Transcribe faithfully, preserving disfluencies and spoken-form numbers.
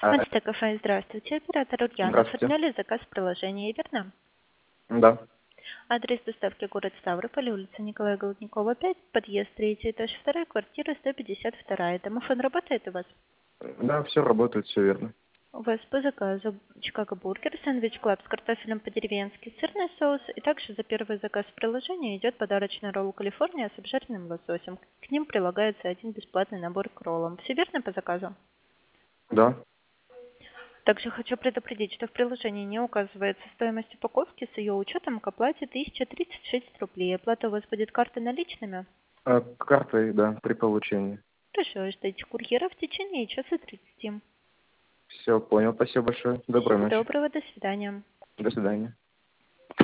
А, Мачта кафе, здравствуйте. Оператор Ульяна. Здравствуйте. Оформляли заказ в приложении, верно? Да. Адрес доставки город Ставрополь, улица Николая Голодникова, пять, подъезд третий, этаж два, квартира сто пятьдесят два. Домофон работает у вас? Да, все работает, все верно. У вас по заказу Чикаго бургер, сэндвич клаб с картофелем по-деревенски, сырный соус, и также за первый заказ в приложении идет подарочный ролл Калифорния с обжаренным лососем. К ним прилагается один бесплатный набор к роллам. Все верно по заказу? Да. Также хочу предупредить, что в приложении не указывается стоимость упаковки, с ее учетом к оплате тысяча тридцать шесть рублей. Оплата у вас будет картой наличными? А, картой, да, при получении. Хорошо, ждите курьера в течение часа тридцати. Все, понял. Спасибо большое. Доброй Всего ночи. доброго, до свидания. До свидания.